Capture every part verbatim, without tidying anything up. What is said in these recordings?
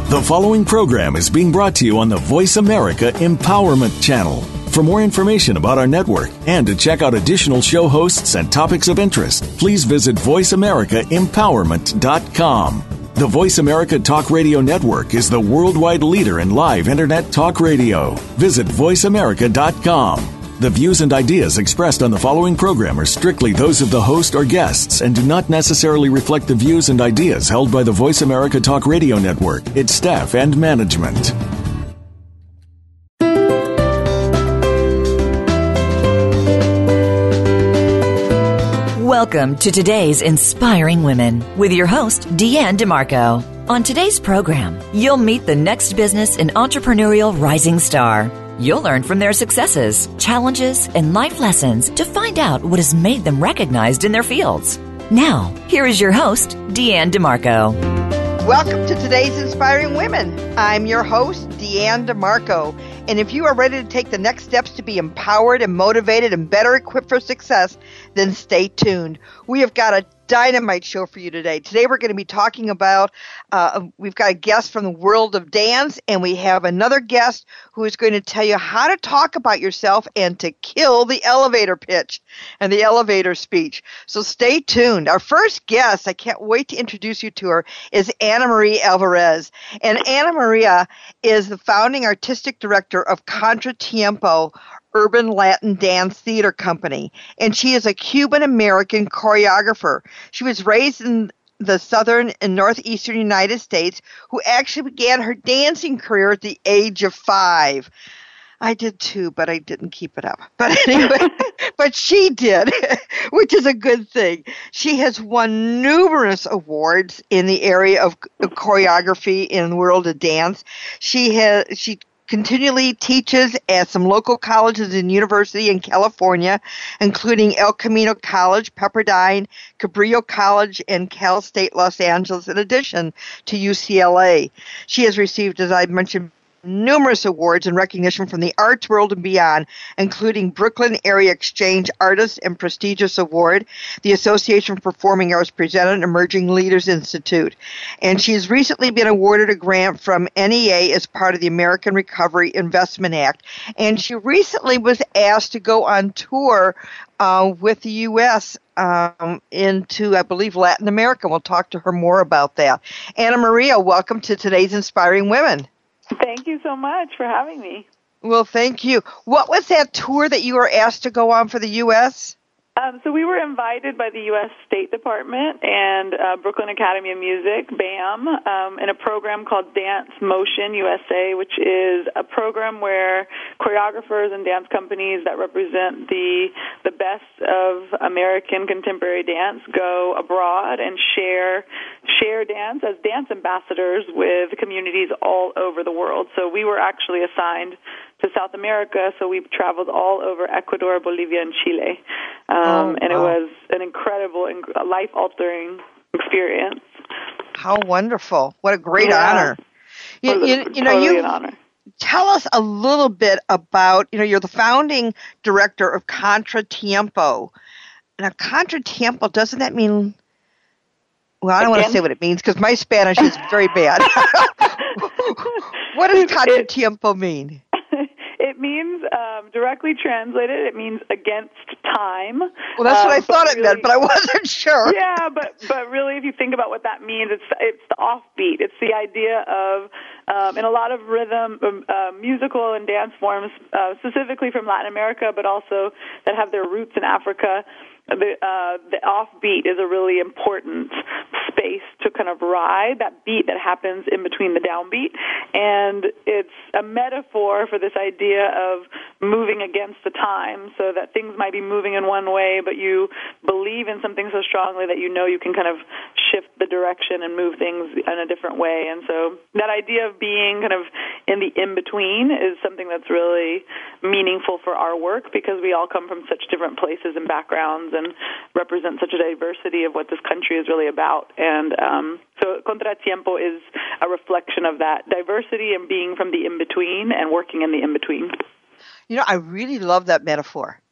The following program is being brought to you on the Voice America Empowerment Channel. For more information about our network and to check out additional show hosts and topics of interest, please visit voice america empowerment dot com. The Voice America Talk Radio Network is the worldwide leader in live Internet talk radio. Visit voice america dot com. The views and ideas expressed on the following program are strictly those of the host or guests and do not necessarily reflect the views and ideas held by the Voice America Talk Radio Network, its staff, and management. Welcome to today's Inspiring Women with your host, Deanne DeMarco. On today's program, you'll meet the next business and entrepreneurial rising star. You'll learn from their successes, challenges, and life lessons to find out what has made them recognized in their fields. Now, here is your host, Deanne DeMarco. Welcome to today's Inspiring Women. I'm your host, Deanne DeMarco. And if you are ready to take the next steps to be empowered and motivated and better equipped for success, then stay tuned. We have got a dynamite show for you today. Today we're going to be talking about, uh, we've got a guest from the world of dance, and we have another guest who is going to tell you how to talk about yourself and to kill the elevator pitch and the elevator speech. So stay tuned. Our first guest, I can't wait to introduce you to her, is Ana Maria Alvarez. And Ana Maria is the founding artistic director of Contratiempo Urban Latin Dance Theater Company, and she is a Cuban-American choreographer. She was raised in the southern and northeastern United States, who actually began her dancing career at the age of five. I did too, but I didn't keep it up. But anyway, but she did, which is a good thing. She has won numerous awards in the area of choreography in the world of dance. She has, she continually teaches at some local colleges and university in California, including El Camino College, Pepperdine, Cabrillo College, and Cal State Los Angeles, in addition to U C L A. She has received, as I mentioned, numerous awards and recognition from the arts world and beyond, including Brooklyn Area Exchange Artist and Prestigious Award, the Association for Performing Arts Presented Emerging Leaders Institute. And she's recently been awarded a grant from N E A as part of the American Recovery Investment Act. And she recently was asked to go on tour uh, with the U S um, into, I believe, Latin America. We'll talk to her more about that. Ana Maria, welcome to today's Inspiring Women. Thank you so much for having me. Well, thank you. What was that tour that you were asked to go on for the U S? Um, so we were invited by the U S State Department and uh, Brooklyn Academy of Music, BAM, um, in a program called Dance Motion U S A, which is a program where choreographers and dance companies that represent the the best of American contemporary dance go abroad and share share dance as dance ambassadors with communities all over the world. So we were actually assigned to South America, so we've traveled all over Ecuador, Bolivia, and Chile. Um, oh, and wow. It was an incredible, life-altering experience. How wonderful. What a great yeah. honor. You, you, you, you know, totally you an honor. Tell us a little bit about, you know, you're the founding director of Contratiempo. Now, Contratiempo, doesn't that mean, well, I don't Again? want to say what it means because my Spanish is very bad. What does Contratiempo mean? It means, um, directly translated, it means against time. Well, that's um, what I thought it really meant, but I wasn't sure. Yeah, but but really, if you think about what that means, it's it's the offbeat. It's the idea of, um, in a lot of rhythm, um, uh, musical and dance forms, uh, specifically from Latin America, but also that have their roots in Africa, the uh, the offbeat is a really important space to kind of ride, that beat that happens in between the downbeat. And it's a metaphor for this idea of moving against the time, so that things might be moving in one way, but you believe in something so strongly that you know you can kind of shift the direction and move things in a different way. And so that idea of being kind of in the in-between is something that's really meaningful for our work, because we all come from such different places and backgrounds and represent such a diversity of what this country is really about. And um, so Contratiempo is a reflection of that diversity and being from the in-between and working in the in-between. You know, I really love that metaphor.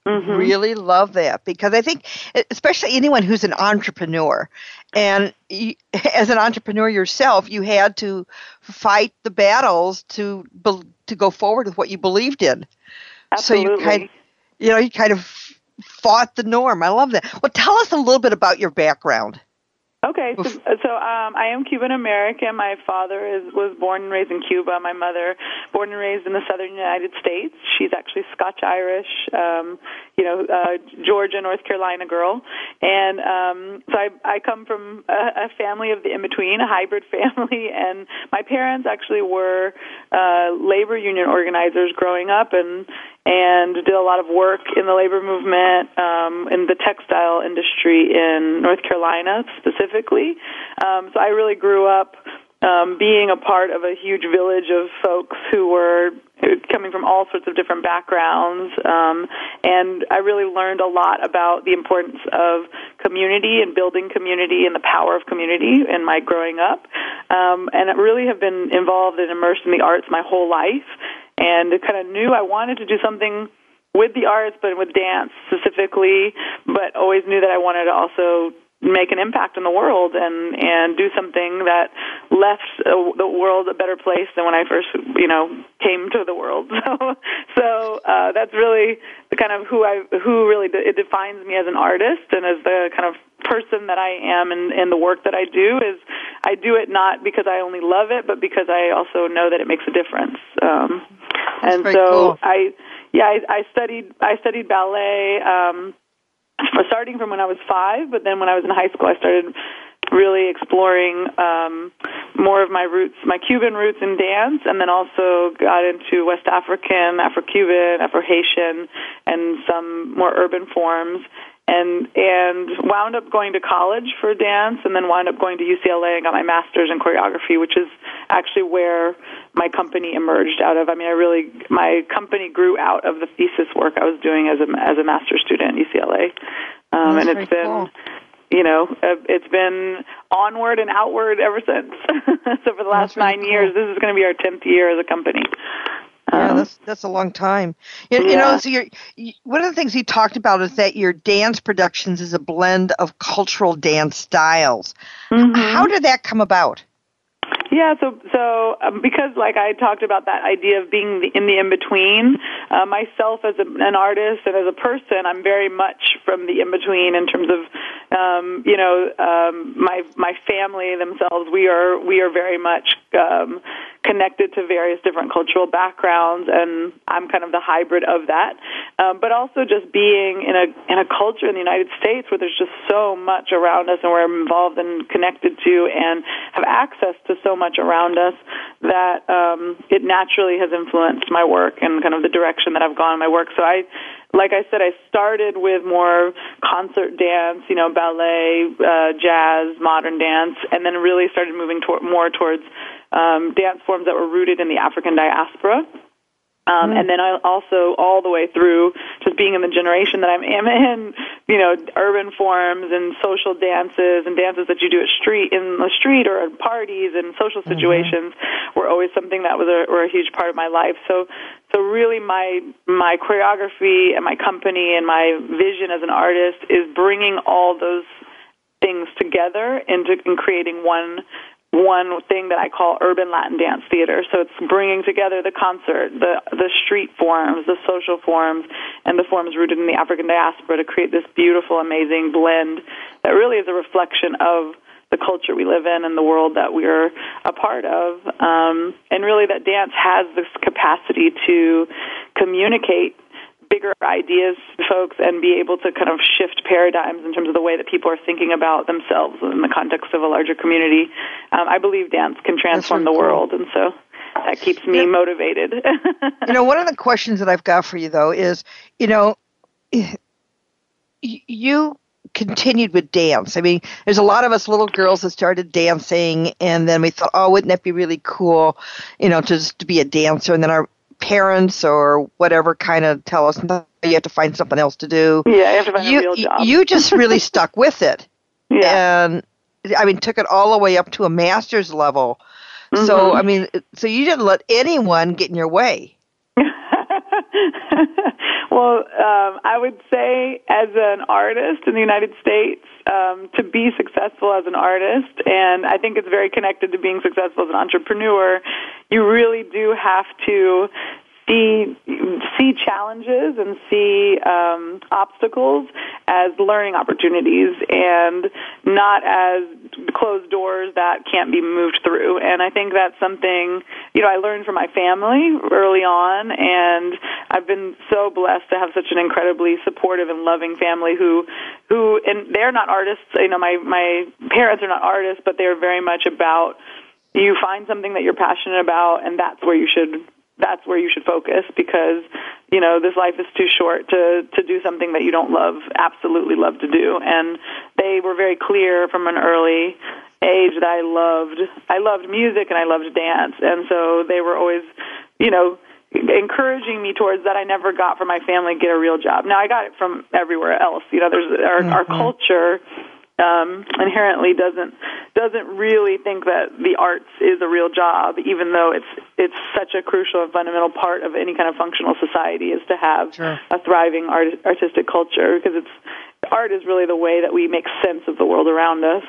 Mm-hmm. Really love that, because I think, especially anyone who's an entrepreneur, and you, as an entrepreneur yourself, you had to fight the battles to to go forward with what you believed in. Absolutely. So you kind, you know, you kind of fought the norm. I love that. Well, tell us a little bit about your background. Okay, so, so um, I am Cuban American. My father is was born and raised in Cuba. My mother, born and raised in the southern United States. She's actually Scotch Irish, um, you know, uh, Georgia, North Carolina girl. And um, so I, I come from a, a family of the in between, a hybrid family. And my parents actually were uh, labor union organizers growing up, and and did a lot of work in the labor movement, um, in the textile industry in North Carolina specifically. Um, so I really grew up um, being a part of a huge village of folks who were coming from all sorts of different backgrounds, um, and I really learned a lot about the importance of community and building community and the power of community in my growing up, um, and I really have been involved and immersed in the arts my whole life. And kind of knew I wanted to do something with the arts, but with dance specifically, but always knew that I wanted to also make an impact in the world and, and do something that left uh, the world a better place than when I first, you know, came to the world. So, so uh, that's really the kind of who I, who really de- it defines me as an artist and as the kind of person that I am in, in the work that I do. Is I do it not because I only love it, but because I also know that it makes a difference. Um, That's and very so cool. I, yeah, I, I studied I studied ballet. Um, starting from when I was five, but then when I was in high school, I started really exploring um, more of my roots, my Cuban roots in dance, and then also got into West African, Afro-Cuban, Afro-Haitian, and some more urban forms, and and wound up going to college for dance, and then wound up going to U C L A and got my master's in choreography, which is actually where my company emerged out of. I mean, I really, my company grew out of the thesis work I was doing as a as a master's student at U C L A, um, and it's been, cool. you know, it's been onward and outward ever since. So for the last really nine cool. years, this is going to be our tenth year as a company. Yeah, Um, that's that's a long time. You, yeah. you know, so you're, you, one of the things you talked about is that your dance productions is a blend of cultural dance styles. Mm-hmm. How did that come about? Yeah, so so um, because like I talked about that idea of being the, in the in-between, uh, myself as a, an artist and as a person, I'm very much from the in-between in terms of, um, you know, um, my my family themselves. We are we are very much um, connected to various different cultural backgrounds, and I'm kind of the hybrid of that. Um, but also just being in a in a culture in the United States where there's just so much around us, and we're involved and connected to, and have access to so much around us, that um, it naturally has influenced my work and kind of the direction that I've gone in my work. So I, like I said, I started with more concert dance, you know, ballet, uh, jazz, modern dance, and then really started moving tor- more towards um, dance forms that were rooted in the African diaspora. Um, mm. And then I also all the way through just being in the generation that I'm in, you know, urban forms and social dances and dances that you do at street in the street or at parties and social situations mm-hmm. were always something that was a, were a huge part of my life. So, so really my my choreography and my company and my vision as an artist is bringing all those things together into in creating one. one thing that I call urban Latin dance theater. So it's bringing together the concert, the the street forms, the social forms, and the forms rooted in the African diaspora to create this beautiful, amazing blend that really is a reflection of the culture we live in and the world that we're a part of. Um, and really that dance has this capacity to communicate bigger ideas to folks and be able to kind of shift paradigms in terms of the way that people are thinking about themselves in the context of a larger community. Um, I believe dance can transform really the cool. world, and so that keeps me yeah. motivated. You know, one of the questions that I've got for you, though, is, you know, you continued with dance. I mean, there's a lot of us little girls that started dancing, and then we thought, oh, wouldn't that be really cool, you know, to just to be a dancer, and then our parents or whatever kind of tell us, no, you have to find something else to do. Yeah, you have to find you, a real job. You just really stuck with it. Yeah. And, I mean, took it all the way up to a master's level. Mm-hmm. So, I mean, so you didn't let anyone get in your way. Well, um, I would say as an artist in the United States, um, to be successful as an artist, and I think it's very connected to being successful as an entrepreneur, you really do have to see see challenges and see um, obstacles as learning opportunities and not as closed doors that can't be moved through. And I think that's something, you know, I learned from my family early on, and I've been so blessed to have such an incredibly supportive and loving family who, who, and they're not artists. You know, my, my parents are not artists, but they're very much about, you find something that you're passionate about, and that's where you should that's where you should focus, because, you know, this life is too short to, to do something that you don't love, absolutely love to do. And they were very clear from an early age that I loved, I loved music and I loved dance. And so they were always, you know, encouraging me towards that. I never got from my family, get a real job. Now I got it from everywhere else. You know, there's our, mm-hmm. our culture Um, inherently doesn't doesn't really think that the arts is a real job, even though it's it's such a crucial and fundamental part of any kind of functional society is to have sure. a thriving art, artistic culture, because it's art is really the way that we make sense of the world around us.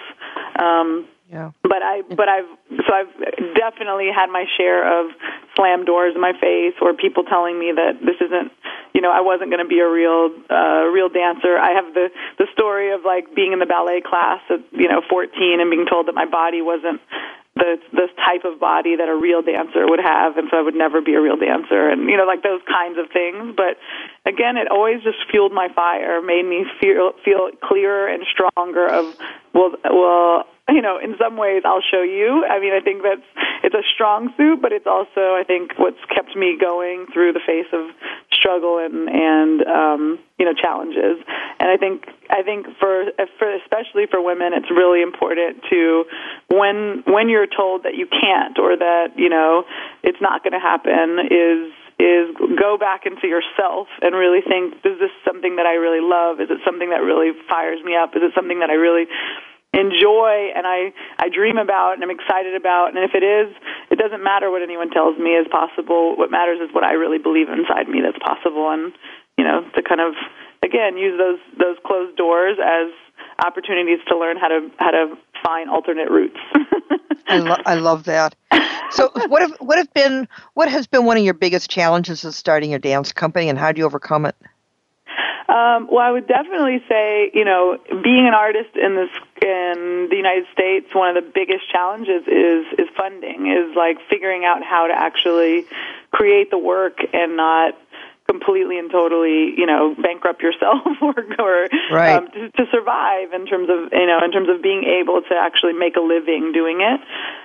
Um, yeah. But I but I've so I've definitely had my share of slam doors in my face, or people telling me that this isn't, you know, I wasn't going to be a real, uh, real dancer. I have the, the story of like being in the ballet class at, you know, fourteen and being told that my body wasn't the, this type of body that a real dancer would have. And so I would never be a real dancer, and, you know, like those kinds of things. But again, it always just fueled my fire, made me feel, feel clearer and stronger of, well, well, you know, in some ways I'll show you. I mean, I think that's, it's a strong suit, but it's also, I think, what's kept me going through the face of struggle and, and um, you know, challenges. And I think, I think for, for, especially for women, it's really important to, when, when you're told that you can't, or that, you know, it's not going to happen, is, is go back into yourself and really think, is this something that I really love? Is it something that really fires me up? Is it something that I really enjoy and I, I dream about and I'm excited about? And if it is, it doesn't matter what anyone tells me is possible. What matters is what I really believe inside me that's possible. And, you know, to kind of, again, use those those closed doors as opportunities to learn how to how to find alternate routes. I, lo- I love that. So what have what have been what has been one of your biggest challenges of starting your dance company, and how do you overcome it? Um, well, I would definitely say, you know, being an artist in this in the United States, one of the biggest challenges is is funding, is like figuring out how to actually create the work and not completely and totally, you know, bankrupt yourself or, or right. um, to, to survive in terms of, you know, in terms of being able to actually make a living doing it.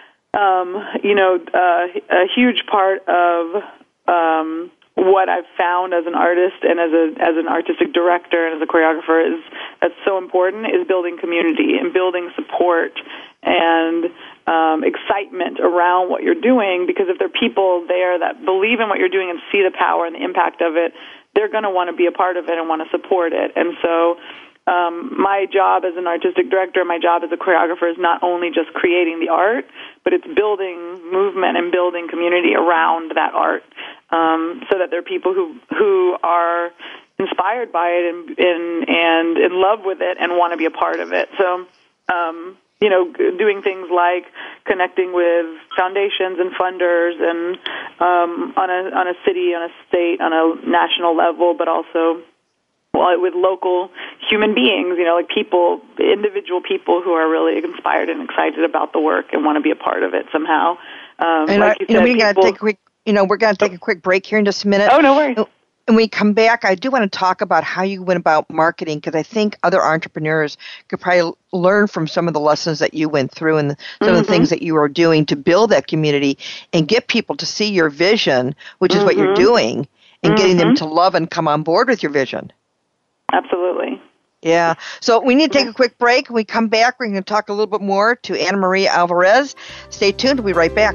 Um, you know, uh, a huge part of um, what I've found as an artist and as a as an artistic director and as a choreographer is that's so important is building community and building support and um, excitement around what you're doing, because if there are people there that believe in what you're doing and see the power and the impact of it, they're going to want to be a part of it and want to support it. And so um, my job as an artistic director, my job as a choreographer is not only just creating the art, but it's building movement and building community around that art, um, so that there are people who who are inspired by it and, and, and in love with it and want to be a part of it. So, um, you know, doing things like connecting with foundations and funders and um, on a on a city, on a state, on a national level, but also well, with local human beings, you know, like people, individual people who are really inspired and excited about the work and want to be a part of it somehow. Um, and like I, you, you know, said, we got to people, take a quick, you know, we're going to take a quick break here in just a minute. Oh, no worries. When we come back, I do want to talk about how you went about marketing, because I think other entrepreneurs could probably learn from some of the lessons that you went through and some mm-hmm. of the things that you are doing to build that community and get people to see your vision, which is mm-hmm. what you're doing, and mm-hmm. getting them to love and come on board with your vision. Absolutely. Yeah. So we need to take a quick break. When we come back, we're going to talk a little bit more to Anna Maria Alvarez. Stay tuned. We'll be right back.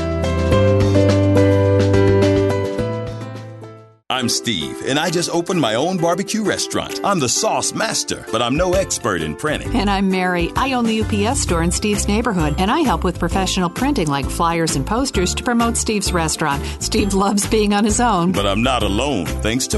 I'm Steve, and I just opened my own barbecue restaurant. I'm the sauce master, but I'm no expert in printing. And I'm Mary. I own the U P S store in Steve's neighborhood, and I help with professional printing like flyers and posters to promote Steve's restaurant. Steve loves being on his own. But I'm not alone, thanks to Mary.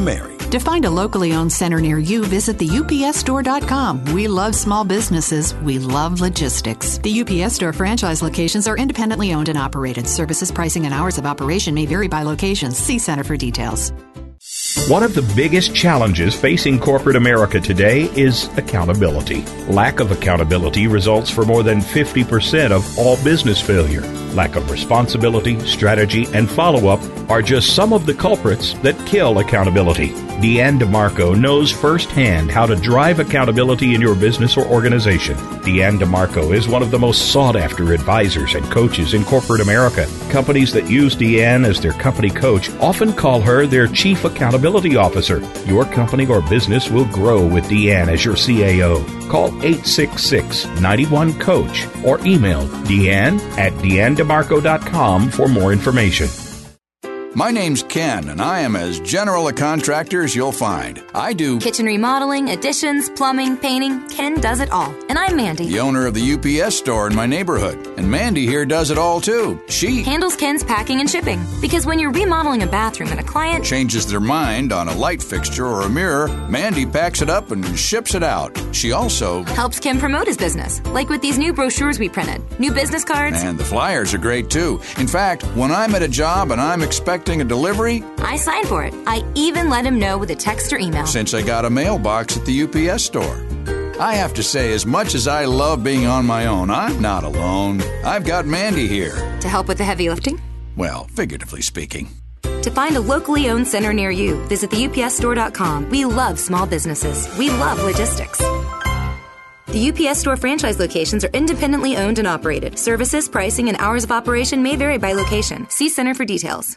To find a locally owned center near you, visit the U P S store dot com. We love small businesses. We love logistics. The U P S Store franchise locations are independently owned and operated. Services, pricing, and hours of operation may vary by location. See Center for details. One of the biggest challenges facing corporate America today is accountability. Lack of accountability results for more than fifty percent of all business failure. Lack of responsibility, strategy, and follow-up are just some of the culprits that kill accountability. Deanne DeMarco knows firsthand how to drive accountability in your business or organization. Deanne DeMarco is one of the most sought-after advisors and coaches in corporate America. Companies that use Deanne as their company coach often call her their Chief Accountability Officer. Your company or business will grow with Deanne as your C A O. Call eight six six, nine one, coach or email Deanne at deanne demarco dot com for more information. My name's Ken, and I am as general a contractor as you'll find. I do kitchen remodeling, additions, plumbing, painting. Ken does it all. And I'm Mandy, the owner of the U P S store in my neighborhood. And Mandy here does it all, too. She handles Ken's packing and shipping. Because when you're remodeling a bathroom and a client changes their mind on a light fixture or a mirror, Mandy packs it up and ships it out. She also helps Ken promote his business, like with these new brochures we printed, new business cards. And the flyers are great, too. In fact, when I'm at a job and I'm expecting a delivery, I sign for it. I even let him know with a text or email. Since I got a mailbox at the U P S store. I have to say, as much as I love being on my own, I'm not alone. I've got Mandy here. To help with the heavy lifting? Well, figuratively speaking. To find a locally owned center near you, visit the U P S store dot com. We love small businesses. We love logistics. The U P S Store franchise locations are independently owned and operated. Services, pricing, and hours of operation may vary by location. See Center for details.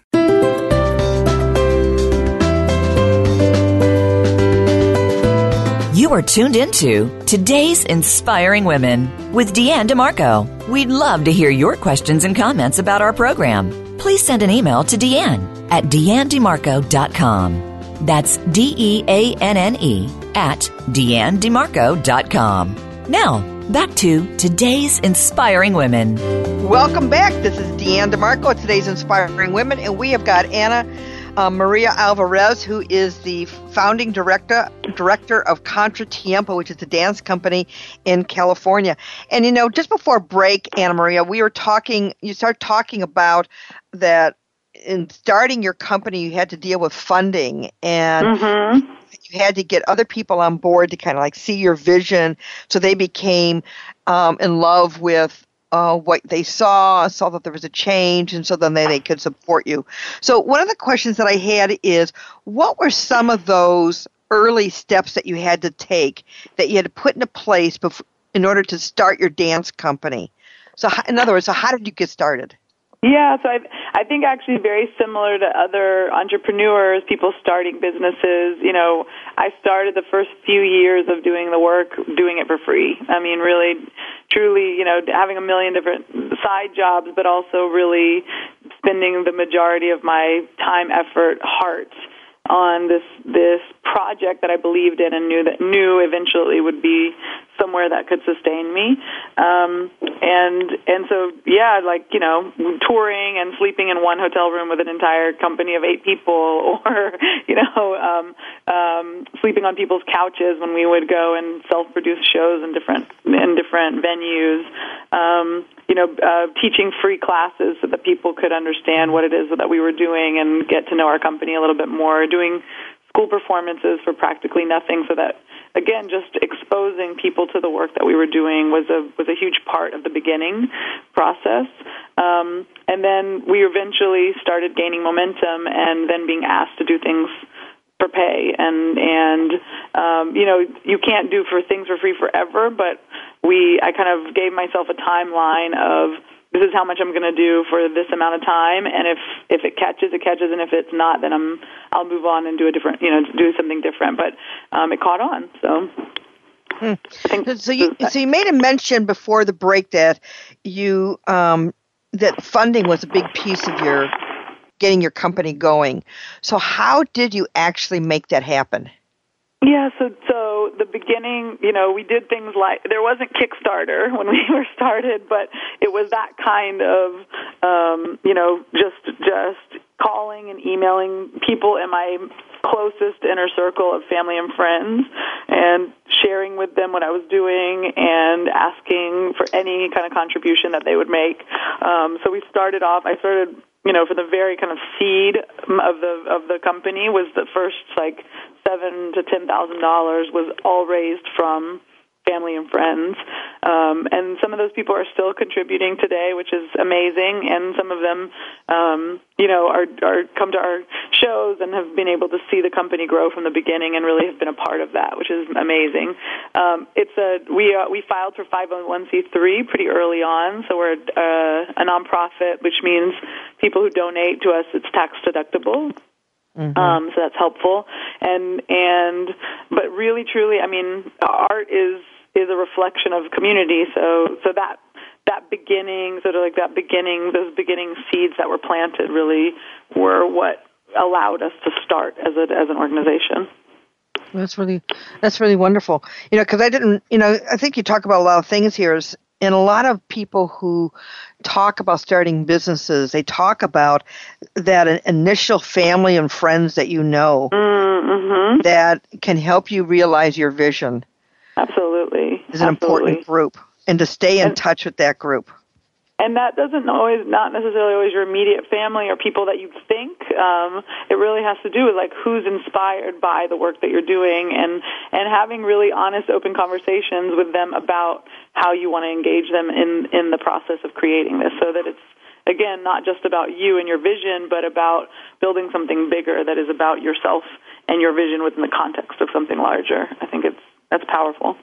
You are tuned into Today's Inspiring Women with Deanne DeMarco. We'd love to hear your questions and comments about our program. Please send an email to Deanne at deanne demarco dot com. That's D E A N N E at deanne demarco dot com. Now, back to Today's Inspiring Women. Welcome back. This is Deanne DeMarco, Today's Inspiring Women, and we have got Anna uh, Maria Alvarez, who is the founding director director of Contra Tiempo, which is a dance company in California. And, you know, just before break, Anna Maria, we were talking, you started talking about that in starting your company, you had to deal with funding, and mm-hmm. you had to get other people on board to kind of like see your vision, so they became um, in love with uh, what they saw, saw that there was a change, and so then they, they could support you. So one of the questions that I had is, what were some of those early steps that you had to take, that you had to put into place before, in order to start your dance company? So in other words, so how did you get started? Yeah, so I I think actually very similar to other entrepreneurs, people starting businesses. You know, I started the first few years of doing the work, doing it for free. I mean, really, truly, you know, having a million different side jobs, but also really spending the majority of my time, effort, heart on this this project that I believed in and knew that knew eventually would be somewhere that could sustain me. Um, and and so, yeah, like, you know, touring and sleeping in one hotel room with an entire company of eight people, or, you know, um, um, sleeping on people's couches when we would go and self-produce shows in different in different venues. Um, you know, uh, teaching free classes so that people could understand what it is that we were doing and get to know our company a little bit more, doing school performances for practically nothing, so that, again, just exposing people to the work that we were doing was a was a huge part of the beginning process. Um, and then we eventually started gaining momentum and then being asked to do things for pay. And, and um, you know, you can't do for things for free forever, but we I kind of gave myself a timeline of, this is how much I'm going to do for this amount of time, and if, if it catches, it catches, and if it's not, then I'm I'll move on and do a different, you know, do something different. But um, it caught on, so. Hmm. I think so you so you made a mention before the break that you um, that funding was a big piece of your getting your company going. So how did you actually make that happen? Yeah, so so the beginning, you know, we did things like, there wasn't Kickstarter when we were started, but it was that kind of, um, you know, just just calling and emailing people in my closest inner circle of family and friends, and sharing with them what I was doing and asking for any kind of contribution that they would make. Um, so we started off, I started, you know, for the very kind of seed of the of the company was the first like seven to ten thousand dollars was all raised from family and friends, um, and some of those people are still contributing today, which is amazing. And some of them, um, you know, are, are come to our shows and have been able to see the company grow from the beginning, and really have been a part of that, which is amazing. Um, it's a we uh, we filed for five oh one c three pretty early on, so we're uh, a nonprofit, which means people who donate to us, it's tax deductible. Mm-hmm. Um, so that's helpful, and and but really, truly, I mean, art is is a reflection of community. So so that that beginning, sort of like that beginning, those beginning seeds that were planted, really were what allowed us to start as a as an organization. That's really that's really wonderful. You know, because I didn't, you know, I think you talk about a lot of things here. Is, and a lot of people who talk about starting businesses, they talk about that initial family and friends that you know mm-hmm. that can help you realize your vision. Absolutely. Is an Absolutely. important group, and to stay in and, touch with that group. And that doesn't always, not necessarily always your immediate family or people that you think. Um, it really has to do with like who's inspired by the work that you're doing, and and having really honest, open conversations with them about how you want to engage them in in the process of creating this, so that it's, again, not just about you and your vision, but about building something bigger that is about yourself and your vision within the context of something larger. I think it's that's powerful.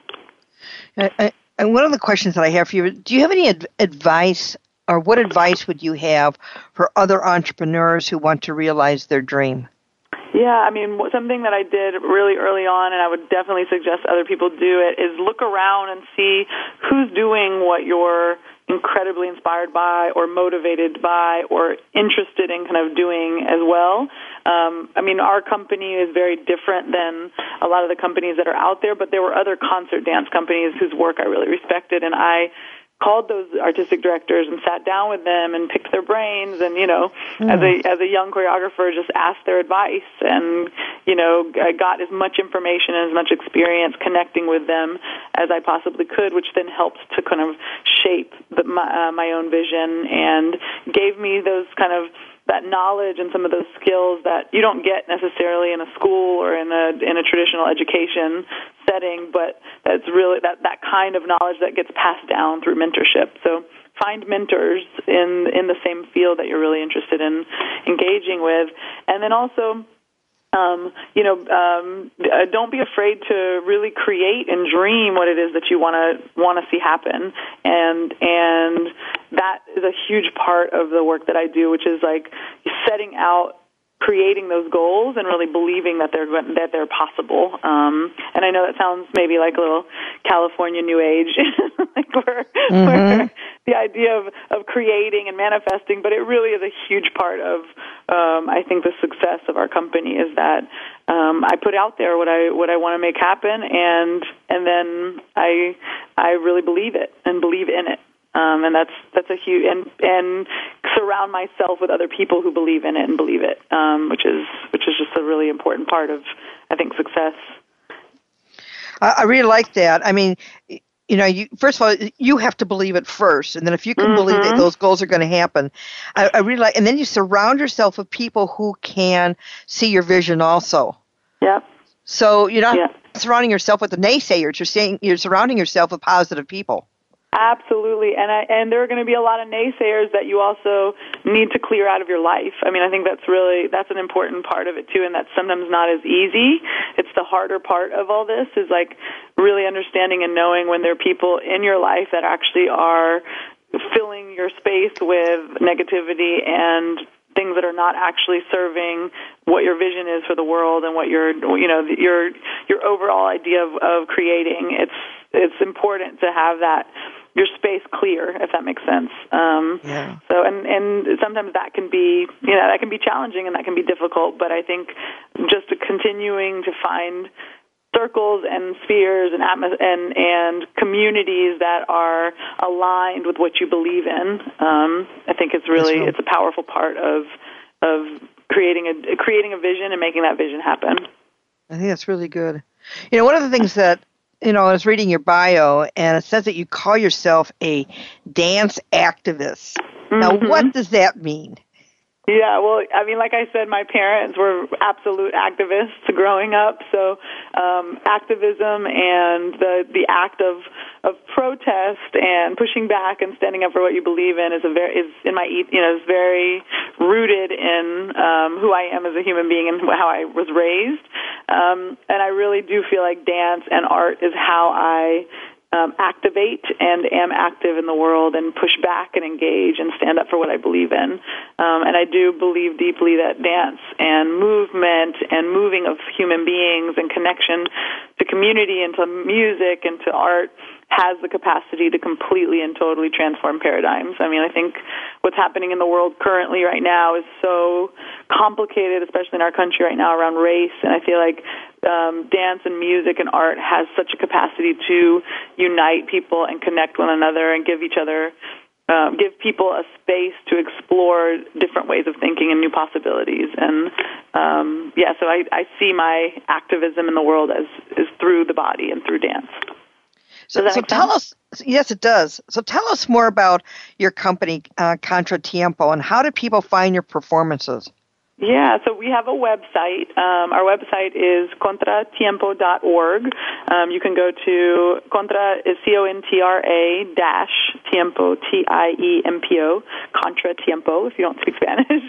I, I, and one of the questions that I have for you, do you have any ad- advice, or what advice would you have for other entrepreneurs who want to realize their dream? Yeah, I mean, something that I did really early on, and I would definitely suggest other people do it, is look around and see who's doing what you're incredibly inspired by or motivated by or interested in kind of doing as well. Um, I mean, our company is very different than a lot of the companies that are out there, but there were other concert dance companies whose work I really respected, and I called those artistic directors and sat down with them and picked their brains, and, you know, mm. as a as a young choreographer, just asked their advice, and, you know, I got as much information and as much experience connecting with them as I possibly could, which then helped to kind of shape the, my, uh, my own vision, and gave me those kind of that knowledge and some of those skills that you don't get necessarily in a school or in a in a traditional education setting, but that's really that, that kind of knowledge that gets passed down through mentorship. So find mentors in in the same field that you're really interested in engaging with, and then also, Um, you know, um, uh, don't be afraid to really create and dream what it is that you want to want to see happen, and and that is a huge part of the work that I do, which is like setting out, creating those goals, and really believing that they're that they're possible. Um, and I know that sounds maybe like a little California New Age, like we're, mm-hmm. we're the idea of, of creating and manifesting, but it really is a huge part of, um, I think, the success of our company is that um, I put out there what I what I want to make happen, and and then I I really believe it and believe in it. Um, and that's that's a huge and and surround myself with other people who believe in it and believe it, um, which is which is just a really important part of, I think, success. I really like that. I mean, you know, you, first of all, you have to believe it first, and then if you can mm-hmm. believe that those goals are going to happen, I, I really like. And then you surround yourself with people who can see your vision also. Yep. So you're not yep. surrounding yourself with the naysayers. You're saying you're surrounding yourself with positive people. Absolutely, and I, and there are going to be a lot of naysayers that you also need to clear out of your life. I mean, I think that's really that's an important part of it too, and that's sometimes not as easy. It's the harder part of all this is like really understanding and knowing when there are people in your life that actually are filling your space with negativity and things that are not actually serving what your vision is for the world and what your you know your your overall idea of, of creating. It's it's important to have that. Your space clear, if that makes sense. Um, yeah. So, and, and sometimes that can be, you know, that can be challenging and that can be difficult. But I think just continuing to find circles and spheres and atmos- and and communities that are aligned with what you believe in, um, I think it's really, really it's a powerful part of of creating a creating a vision and making that vision happen. I think that's really good. You know, one of the things that, you know, I was reading your bio, and it says that you call yourself a dance activist. Mm-hmm. Now, what does that mean? Yeah, well, I mean, like I said, my parents were absolute activists growing up, so um, activism and the the act of of protest and pushing back and standing up for what you believe in is a very is in my you know is very rooted in um, who I am as a human being and how I was raised, um, and I really do feel like dance and art is how I Um, activate and am active in the world and push back and engage and stand up for what I believe in. Um, and I do believe deeply that dance and movement and moving of human beings and connection to community and to music and to art has the capacity to completely and totally transform paradigms. I mean, I think what's happening in the world currently right now is so complicated, especially in our country right now around race, and I feel like um, dance and music and art has such a capacity to unite people and connect one another and give each other, um, give people a space to explore different ways of thinking and new possibilities. And um, yeah, so I, I see my activism in the world as is through the body and through dance. So, so tell us, yes, it does. So tell us more about your company, uh, Contra Tiempo, and how do people find your performances? Yeah, so we have a website. Um, our website is contra tiempo dot org. Um, you can go to Contra, is C O N T R A dash Tiempo, T I E M P O, Contra Tiempo, if you don't speak Spanish,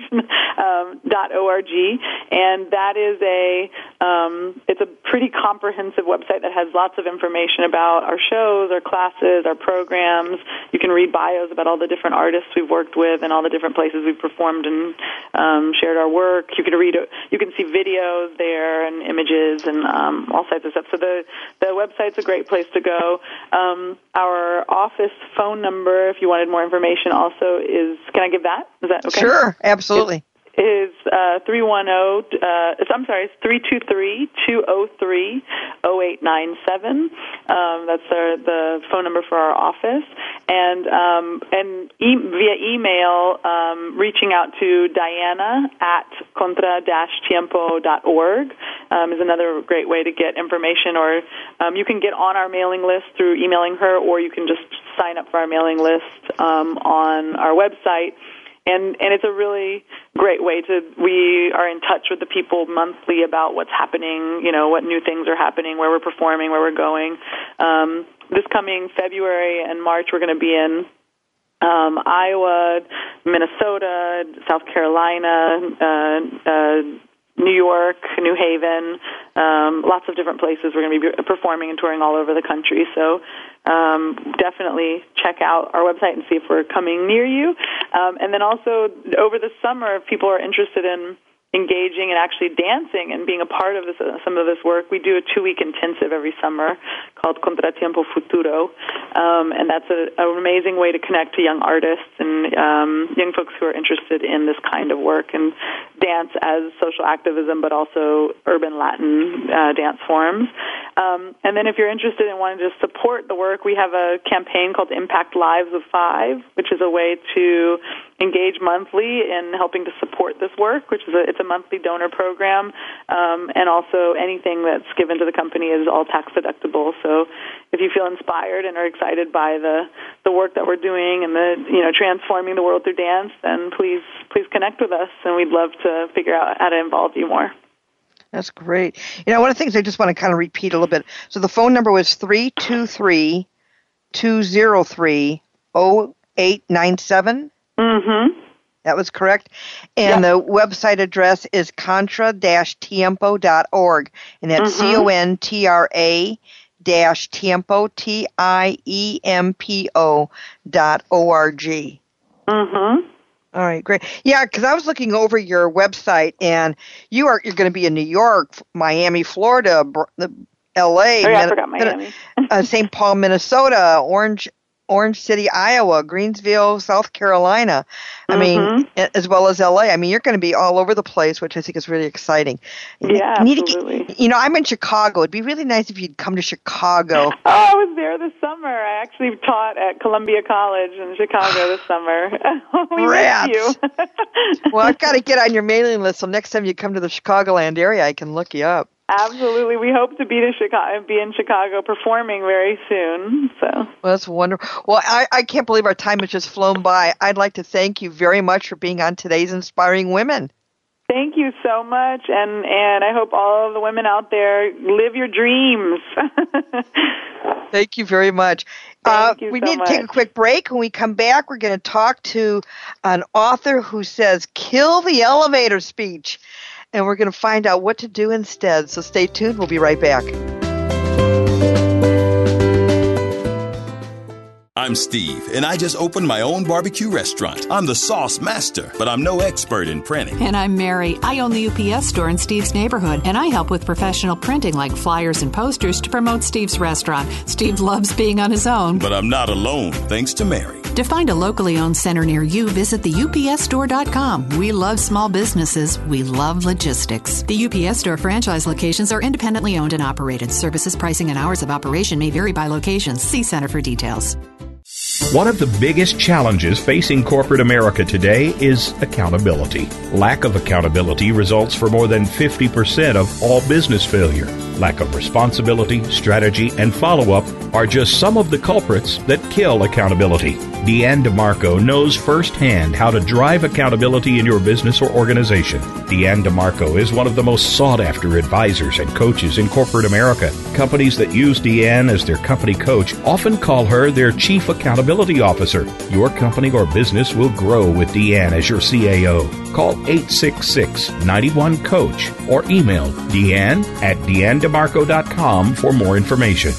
um, dot O R G. And that is a, um, it's a pretty comprehensive website that has lots of information about our shows, our classes, our programs. You can read bios about all the different artists we've worked with and all the different places we've performed and um, shared our work. Work. You can read, you can see videos there and images and um, all types of stuff. So the the website's a great place to go. Um, our office phone number, if you wanted more information, also is. Can I give that? Is that okay? Sure, absolutely. It is uh, three one zero. Uh, I'm sorry, it's three two three two zero three zero eight nine seven. Um, that's our, the phone number for our office, and um, and e- via email, um, reaching out to Diana at contra dash tiempo dot org um, is another great way to get information. Or um, you can get on our mailing list through emailing her, or you can just sign up for our mailing list um, on our website. And and it's a really great way to, we are in touch with the people monthly about what's happening, you know, what new things are happening, where we're performing, where we're going. Um, this coming February and March, we're going to be in um, Iowa, Minnesota, South Carolina, uh, uh, New York, New Haven, um, lots of different places. We're going to be performing and touring all over the country. So um, definitely check out our website and see if we're coming near you. Um, and then also over the summer, if people are interested in engaging and actually dancing and being a part of this, uh, some of this work, we do a two-week intensive every summer called Contratiempo Futuro, um, and that's a, an amazing way to connect to young artists and um, young folks who are interested in this kind of work and dance as social activism, but also urban Latin uh, dance forms. Um, and then if you're interested in wanting to support the work, we have a campaign called Impact Lives of Five, which is a way to engage monthly in helping to support this work, which is a, it's a monthly donor program, um, and also anything that's given to the company is all tax deductible. So if you feel inspired and are excited by the, the work that we're doing and the, you know, transforming the world through dance, then please please connect with us, and we'd love to figure out how to involve you more. That's great. You know, one of the things I just want to kind of repeat a little bit. So the phone number was three two three, two zero three, zero eight nine seven. Mm-hmm. That was correct. And yep. The website address is contra dash tiempo dot org. And that's mm-hmm. C O N T R A dash tiempo, T I E M P O dot O R G. Mm-hmm. All right, great. Yeah, because I was looking over your website, and you are you're going to be in New York, Miami, Florida, L A, oh, yeah, I forgot Miami. uh, Saint Paul, Minnesota, Orange, Orange City, Iowa, Greensville, South Carolina. I Mm-hmm. mean, as well as L A. I mean, you're going to be all over the place, which I think is really exciting. Yeah, you need absolutely. To get, you know, I'm in Chicago. It'd be really nice if you'd come to Chicago. Oh, I was there this summer. I actually taught at Columbia College in Chicago this summer. We Rats. missed you. Well, I've got to get on your mailing list, so next time you come to the Chicagoland area, I can look you up. Absolutely. We hope to be to Chicago, be in Chicago performing very soon. So well, that's wonderful. Well, I, I can't believe our time has just flown by. I'd like to thank you very much for being on today's Inspiring Women. Thank you so much, and, and I hope all of the women out there live your dreams. Thank you very much. Thank uh, you we so need much. to take a quick break. When we come back, we're going to talk to an author who says, kill the elevator speech. And we're going to find out what to do instead. So stay tuned. We'll be right back. I'm Steve, and I just opened my own barbecue restaurant. I'm the sauce master, but I'm no expert in printing. And I'm Mary. I own the U P S store in Steve's neighborhood, and I help with professional printing like flyers and posters to promote Steve's restaurant. Steve loves being on his own. But I'm not alone, thanks to Mary. To find a locally owned center near you, visit the U P S store dot com. We love small businesses. We love logistics. The U P S Store franchise locations are independently owned and operated. Services, pricing, and hours of operation may vary by location. See Center for details. One of the biggest challenges facing corporate America today is accountability. Lack of accountability results for more than fifty percent of all business failure. Lack of responsibility, strategy, and follow-up are just some of the culprits that kill accountability. Deanne DeMarco knows firsthand how to drive accountability in your business or organization. Deanne DeMarco is one of the most sought-after advisors and coaches in corporate America. Companies that use Deanne as their company coach often call her their Chief Accountability Officer. Your company or business will grow with Deanne as your C A O. Call eight six six, nine one, COACH or email Deanne at deanne demarco dot com for more information.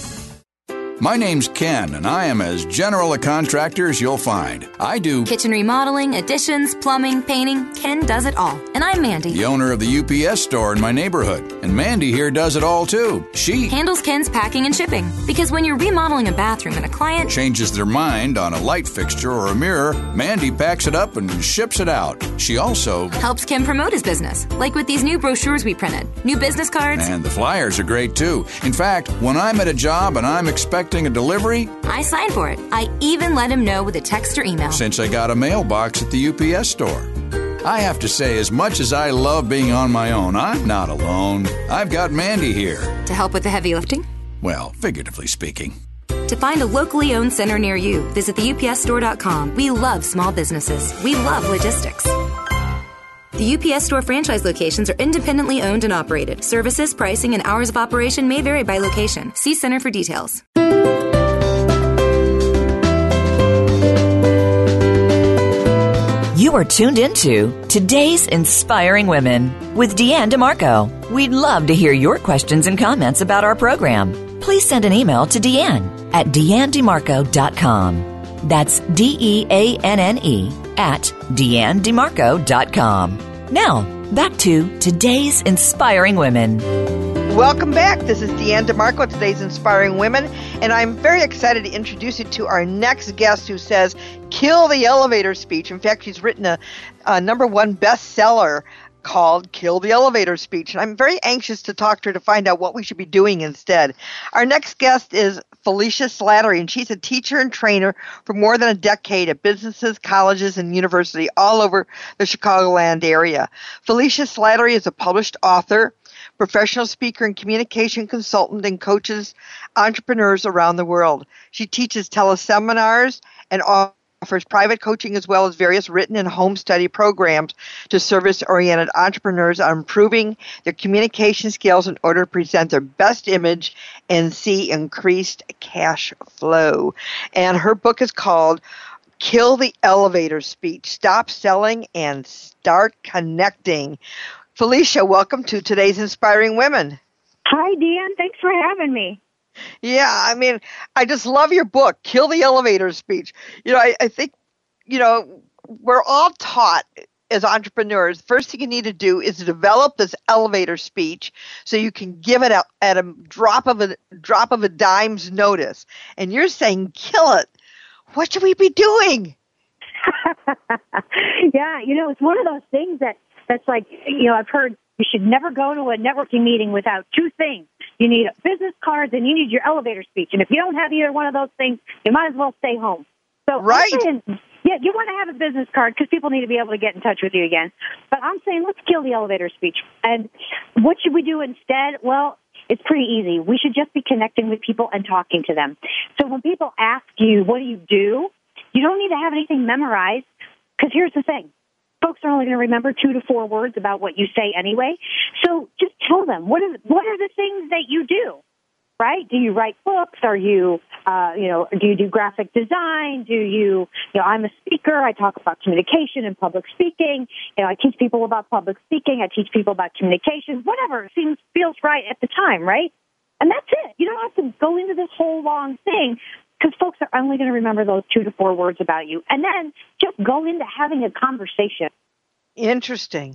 My name's Ken, and I am as general a contractor as you'll find. I do kitchen remodeling, additions, plumbing, painting. Ken does it all. And I'm Mandy, the owner of the U P S store in my neighborhood. And Mandy here does it all, too. She handles Ken's packing and shipping. Because when you're remodeling a bathroom and a client changes their mind on a light fixture or a mirror, Mandy packs it up and ships it out. She also helps Ken promote his business, like with these new brochures we printed, new business cards. And the flyers are great, too. In fact, when I'm at a job and I'm expecting a delivery, I sign for it. I even let him know with a text or email. Since I got a mailbox at the U P S store. I have to say, as much as I love being on my own, I'm not alone. I've got Mandy here. To help with the heavy lifting? Well, figuratively speaking. To find a locally owned center near you, visit the U P S store dot com. We love small businesses. We love logistics. The U P S Store franchise locations are independently owned and operated. Services, pricing, and hours of operation may vary by location. See Center for details. You are tuned into Today's Inspiring Women with Deanne DeMarco. We'd love to hear your questions and comments about our program. Please send an email to Deanne at deanne demarco dot com. That's D E A N N E at deanne demarco dot com. Now, back to Today's Inspiring Women. Welcome back. This is Deanne DeMarco, Today's Inspiring Women, and I'm very excited to introduce you to our next guest who says, kill the elevator speech. In fact, she's written a, a number one bestseller called Kill the Elevator Speech, and I'm very anxious to talk to her to find out what we should be doing instead. Our next guest is Felicia Slattery, and she's a teacher and trainer for more than a decade at businesses, colleges, and universities all over the Chicagoland area. Felicia Slattery is a published author, professional speaker and communication consultant, and coaches entrepreneurs around the world. She teaches teleseminars and offers private coaching as well as various written and home study programs to service-oriented entrepreneurs on improving their communication skills in order to present their best image and see increased cash flow. And her book is called Kill the Elevator Speech, Stop Selling and Start Connecting. Felicia, welcome to Today's Inspiring Women. Hi, Deanne. Thanks for having me. Yeah, I mean, I just love your book, Kill the Elevator Speech. You know, I, I think, you know, we're all taught as entrepreneurs, first thing you need to do is develop this elevator speech so you can give it out at a drop of a drop of a dime's notice. And you're saying kill it. What should we be doing? Yeah, you know, it's one of those things that that's like, you know, I've heard you should never go to a networking meeting without two things. You need business cards and you need your elevator speech. And if you don't have either one of those things, you might as well stay home. So right. I'm saying, yeah, you want to have a business card because people need to be able to get in touch with you again. But I'm saying let's kill the elevator speech. And what should we do instead? Well, it's pretty easy. We should just be connecting with people and talking to them. So when people ask you, what do you do? You don't need to have anything memorized because here's the thing. Folks are only going to remember two to four words about what you say anyway. So just tell them, what are, what are the things that you do, right? Do you write books? Are you, uh, you know, do you do graphic design? Do you, you know, I'm a speaker. I talk about communication and public speaking. You know, I teach people about public speaking. I teach people about communication, whatever seems, feels right at the time, right? And that's it. You don't have to go into this whole long thing because folks are only going to remember those two to four words about you. And then just go into having a conversation. Interesting.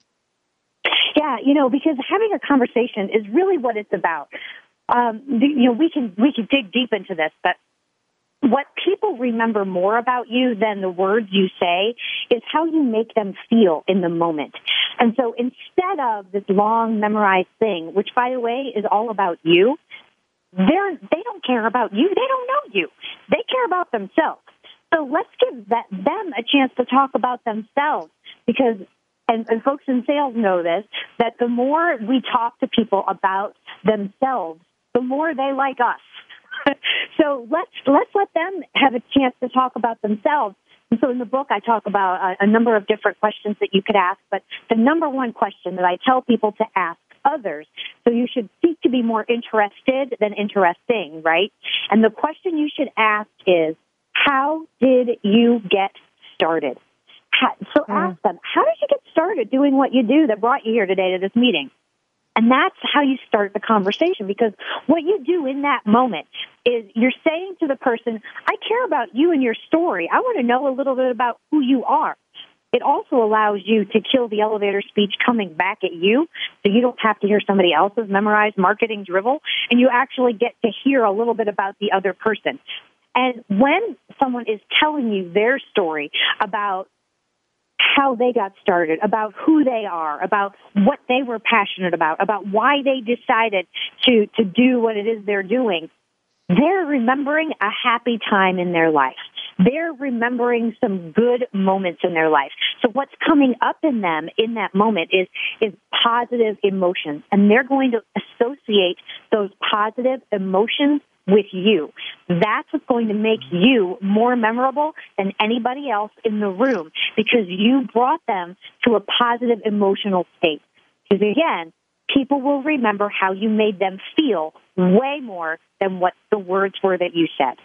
Yeah, you know, because having a conversation is really what it's about. Um, you know, we can we can dig deep into this, but what people remember more about you than the words you say is how you make them feel in the moment. And so instead of this long memorized thing, which, by the way, is all about you, they're, they don't care about you. They don't know you. They care about themselves. So let's give that, them a chance to talk about themselves because, and, and folks in sales know this, that the more we talk to people about themselves, the more they like us. So let's let's let them have a chance to talk about themselves. And so in the book, I talk about a, a number of different questions that you could ask, but the number one question that I tell people to ask others, so you should seek to be more interested than interesting, right? And the question you should ask is, how did you get started? How, so mm. ask them, how did you get started doing what you do that brought you here today to this meeting? And that's how you start the conversation, because what you do in that moment is you're saying to the person, I care about you and your story. I want to know a little bit about who you are. It also allows you to kill the elevator speech coming back at you, so you don't have to hear somebody else's memorized marketing drivel, and you actually get to hear a little bit about the other person. And when someone is telling you their story about how they got started, about who they are, about what they were passionate about, about why they decided to, to do what it is they're doing, they're remembering a happy time in their life. They're remembering some good moments in their life. So what's coming up in them in that moment is, is positive emotions, and they're going to associate those positive emotions with you. That's what's going to make you more memorable than anybody else in the room, because you brought them to a positive emotional state. Because again, people will remember how you made them feel way more than what the words were that you said.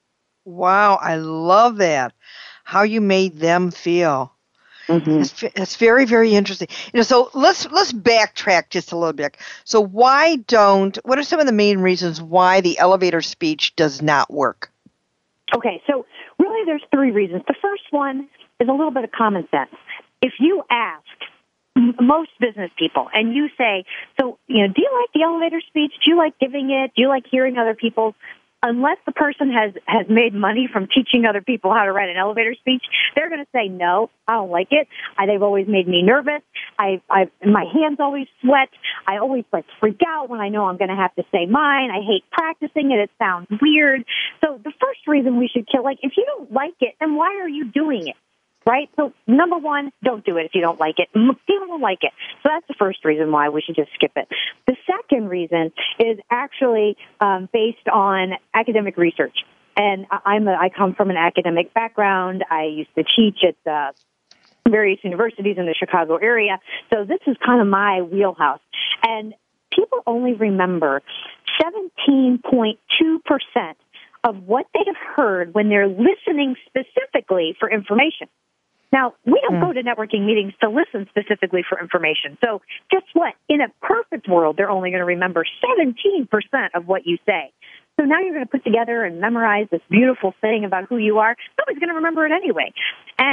Wow, I love that. How you made them feel. Mm-hmm. It's, it's very, very interesting. You know, so let's let's backtrack just a little bit. So why don't? What are some of the main reasons why the elevator speech does not work? Okay, so really, there's three reasons. The first one is a little bit of common sense. If you ask most business people and you say, "So, you know, do you like the elevator speech? Do you like giving it? Do you like hearing other people's?" Unless the person has, has made money from teaching other people how to write an elevator speech, they're going to say, no, I don't like it. I, they've always made me nervous. I, I, my hands always sweat. I always like freak out when I know I'm going to have to say mine. I hate practicing it. It sounds weird. So the first reason we should kill, like, if you don't like it, then why are you doing it? Right? So number one, don't do it if you don't like it. People will like it. So that's the first reason why we should just skip it. The second reason is actually um, based on academic research. And I'm a, I come from an academic background. I used to teach at uh, various universities in the Chicago area. So this is kind of my wheelhouse. And people only remember seventeen point two percent of what they have heard when they're listening specifically for information. Now, we don't mm. go to networking meetings to listen specifically for information. So guess what? In a perfect world, they're only going to remember seventeen percent of what you say. So now you're going to put together and memorize this beautiful thing about who you are. Nobody's going to remember it anyway. And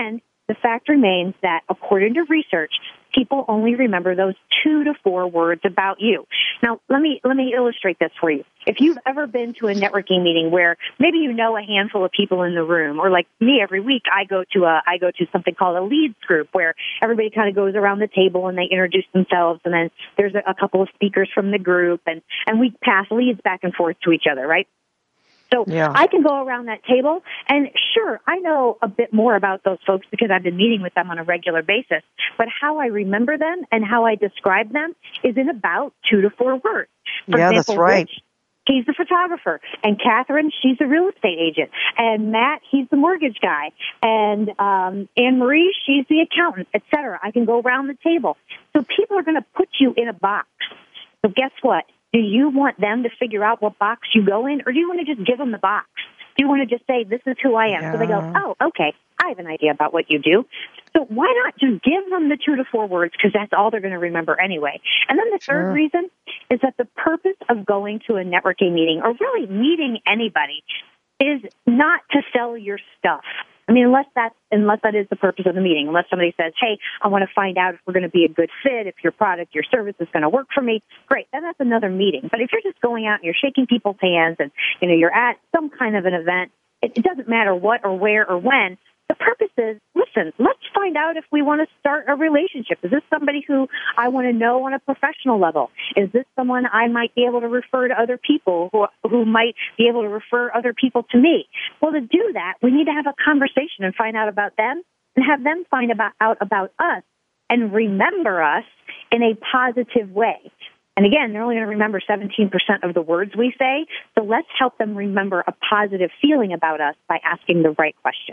the fact remains that, according to research, people only remember those two to four words about you. Now, let me let me illustrate this for you. If you've ever been to a networking meeting where maybe you know a handful of people in the room, or like me, every week I go to a I go to something called a leads group where everybody kind of goes around the table and they introduce themselves, and then there's a, a couple of speakers from the group, and and we pass leads back and forth to each other, right? So yeah. I can go around that table, and sure, I know a bit more about those folks because I've been meeting with them on a regular basis. But how I remember them and how I describe them is in about two to four words. For yeah, example, that's right. Rich, he's the photographer, and Catherine, she's the real estate agent, and Matt, he's the mortgage guy, and um, Anne Marie, she's the accountant, et cetera. I can go around the table. So people are going to put you in a box. So guess what? Do you want them to figure out what box you go in, or do you want to just give them the box? Do you want to just say, this is who I am? Yeah. So they go, oh, okay, I have an idea about what you do. So why not just give them the two to four words, because that's all they're going to remember anyway. And then the sure. third reason is that the purpose of going to a networking meeting, or really meeting anybody, is not to sell your stuff. I mean, unless that's, unless that is the purpose of the meeting, unless somebody says, hey, I want to find out if we're going to be a good fit, if your product, your service is going to work for me, great, then that's another meeting. But if you're just going out and you're shaking people's hands and, you know, you're at some kind of an event, it, it doesn't matter what or where or when. The purpose is, listen, let's find out if we want to start a relationship. Is this somebody who I want to know on a professional level? Is this someone I might be able to refer to other people who who might be able to refer other people to me? Well, to do that, we need to have a conversation and find out about them and have them find about, out about us and remember us in a positive way. And again, they're only going to remember seventeen percent of the words we say, so let's help them remember a positive feeling about us by asking the right question.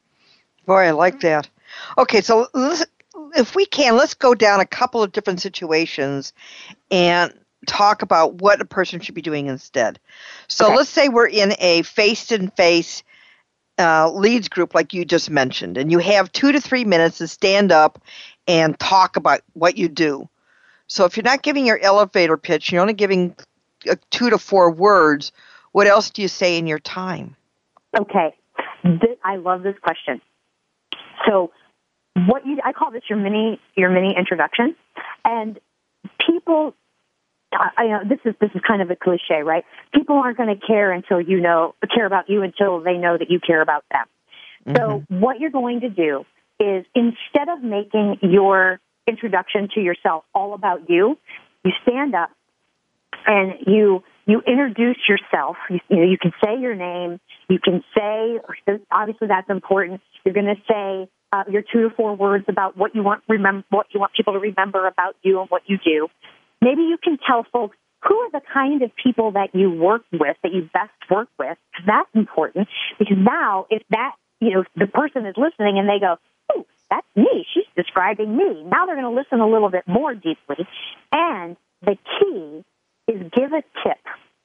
Boy, I like that. Okay, so let's, if we can, let's go down a couple of different situations and talk about what a person should be doing instead. So okay. Let's say we're in a face-to-face uh, leads group like you just mentioned, and you have two to three minutes to stand up and talk about what you do. So if you're not giving your elevator pitch, you're only giving uh, two to four words, what else do you say in your time? Okay. This, I love this question. So, what you I call this your mini your mini introduction, and people, I, I know this is this is kind of a cliche, right? People aren't going to care until you know care about you until they know that you care about them. Mm-hmm. So, what you're going to do is, instead of making your introduction to yourself all about you, you stand up and you you introduce yourself. You, you know, you can say your name. You can say, obviously that's important. You're going to say uh, your two to four words about what you want remember, what you want people to remember about you and what you do. Maybe you can tell folks who are the kind of people that you work with, that you best work with. That's important, because now if that, you know, the person is listening and they go, oh, that's me, she's describing me. Now they're going to listen a little bit more deeply. And the key is give a tip.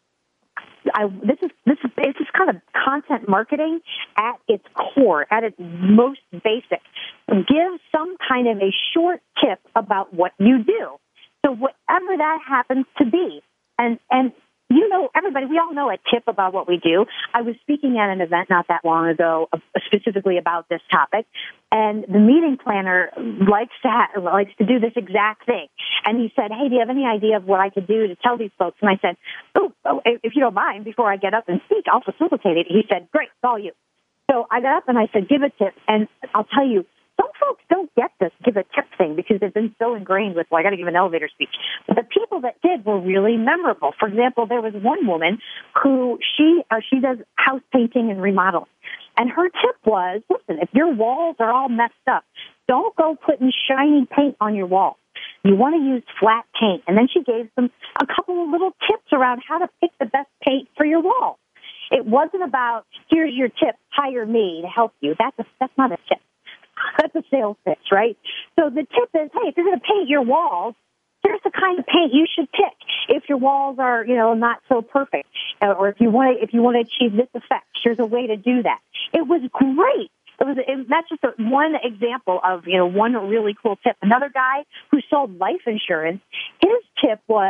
I, this is this is this is kind of content marketing at its core, at its most basic. Give some kind of a short tip about what you do. So whatever that happens to be, and and you know, everybody, we all know a tip about what we do. I was speaking at an event not that long ago, uh, specifically about this topic, and the meeting planner likes to ha- likes to do this exact thing. And he said, "Hey, do you have any idea of what I could do to tell these folks?" And I said, "Oh, oh if you don't mind, before I get up and speak, I'll facilitate it." He said, "Great, it's all you." So I got up and I said, "Give a tip," and I'll tell you, some folks don't get this give a tip thing because they've been so ingrained with, well, I got to give an elevator speech. But the people that did were really memorable. For example, there was one woman who she uh, she does house painting and remodeling. And her tip was, listen, if your walls are all messed up, don't go putting shiny paint on your walls. You want to use flat paint. And then she gave them a couple of little tips around how to pick the best paint for your wall. It wasn't about, here's your tip, hire me to help you. That's a, that's not a tip. That's a sales pitch, right? So the tip is, hey, if you're going to paint your walls, here's the kind of paint you should pick. If your walls are, you know, not so perfect, or if you want to, if you want to achieve this effect, here's a way to do that. It was great. It was. It, that's just a, one example of, you know, one really cool tip. Another guy who sold life insurance, his tip was,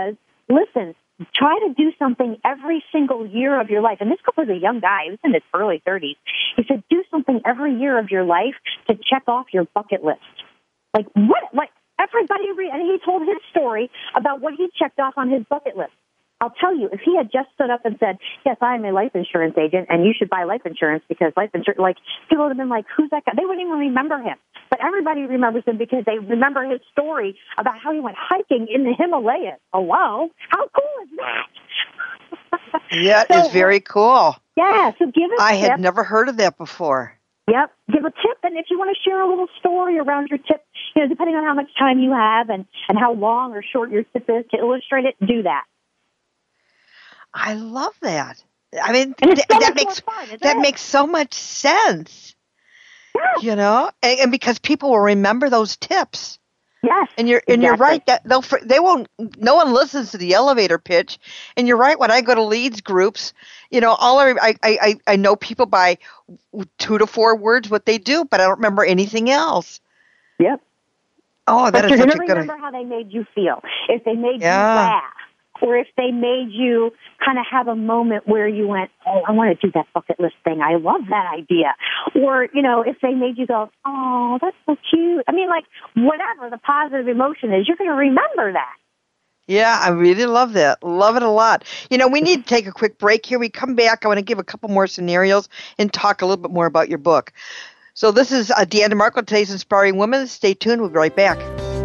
listen, try to do something every single year of your life. And this was a young guy. He was in his early thirties. He said, do something every year of your life to check off your bucket list. Like, what? Like, everybody, re- and he told his story about what he checked off on his bucket list. I'll tell you, if he had just stood up and said, yes, I am a life insurance agent, and you should buy life insurance because life insurance, like, people would have been like, who's that guy? They wouldn't even remember him. But everybody remembers him because they remember his story about how he went hiking in the Himalayas. Hello? How cool is that? Yeah, so, it's very cool. Yeah, so give us I a tip. had never heard of that before. Yep, give a tip, and if you want to share a little story around your tip, you know, depending on how much time you have and, and how long or short your tip is to illustrate it, do that. I love that. I mean, And it's th- so that much makes more fun, isn't that it? makes so much sense. Yeah. You know, and, and because people will remember those tips. Yes, And you're and exactly. you're right that they'll fr- they won't. No one listens to the elevator pitch. And you're right. When I go to leads groups, you know, all I I I, I know people by two to four words what they do, but I don't remember anything else. Yep. Oh, that But is you're such going a to good. remember how they made you feel. If they made Yeah. you laugh, or if they made you kind of have a moment where you went, oh, I want to do that bucket list thing. I love that idea. Or, you know, if they made you go, oh, that's so cute. I mean, like, whatever the positive emotion is, you're going to remember that. Yeah, I really love that. Love it a lot. You know, we need to take a quick break here. We come back. I want to give a couple more scenarios and talk a little bit more about your book. So this is uh, Deanne DeMarco, Today's Inspiring Women. Stay tuned. We'll be right back.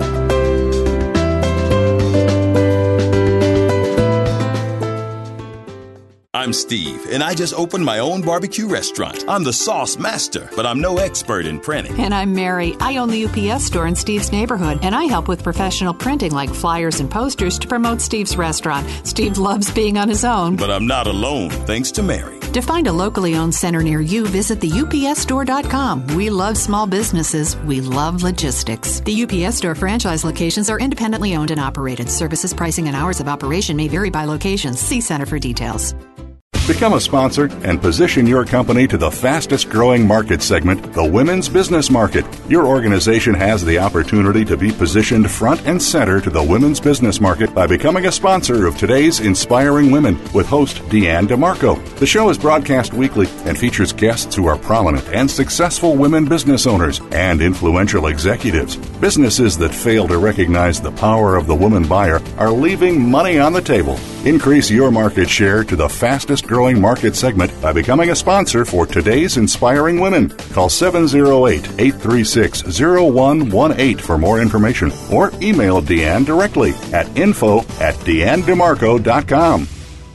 I'm Steve, and I just opened my own barbecue restaurant. I'm the sauce master, but I'm no expert in printing. And I'm Mary. I own the U P S store in Steve's neighborhood, and I help with professional printing like flyers and posters to promote Steve's restaurant. Steve loves being on his own. But I'm not alone, thanks to Mary. To find a locally owned center near you, visit the U P S store dot com. We love small businesses. We love logistics. The U P S store franchise locations are independently owned and operated. Services, pricing, and hours of operation may vary by location. See Center for details. Become a sponsor and position your company to the fastest growing market segment, the women's business market. Your organization has the opportunity to be positioned front and center to the women's business market by becoming a sponsor of Today's Inspiring Women with host Deanne DeMarco. The show is broadcast weekly and features guests who are prominent and successful women business owners and influential executives. Businesses that fail to recognize the power of the woman buyer are leaving money on the table. Increase your market share to the fastest growing market segment by becoming a sponsor for Today's Inspiring Women. Call seven oh eight, eight three six, oh one one eight for more information or email Deanne directly at info at deanne demarco dot com.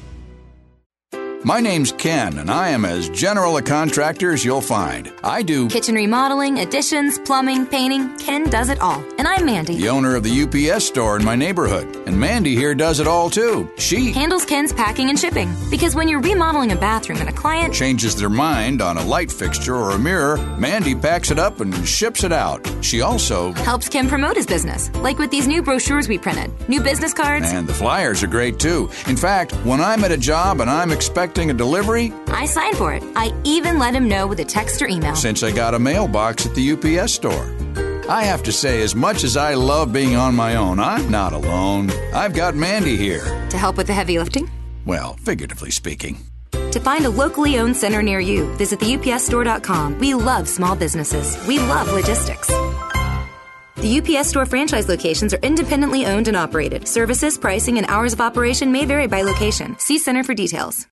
My name's Ken, and I am as general a contractor as you'll find. I do Kitchen remodeling, additions, plumbing, painting. Ken does it all. And I'm Mandy. the owner of the U P S store in my neighborhood. And Mandy here does it all, too. She Handles Ken's packing and shipping. Because when you're remodeling a bathroom and a client changes their mind on a light fixture or a mirror, Mandy packs it up and ships it out. She also helps Ken promote his business, like with these new brochures we printed, new business cards. And the flyers are great, too. In fact, when I'm at a job and I'm expecting a delivery, I sign for it. I even let him know with a text or email. Since I got a mailbox at the U P S store. I have to say, as much as I love being on my own, I'm not alone. I've got Mandy here. To help with the heavy lifting? Well, figuratively speaking. To find a locally owned center near you, visit the U P S store dot com. We love small businesses. We love logistics. The U P S Store franchise locations are independently owned and operated. Services, pricing, and hours of operation may vary by location. See Center for details.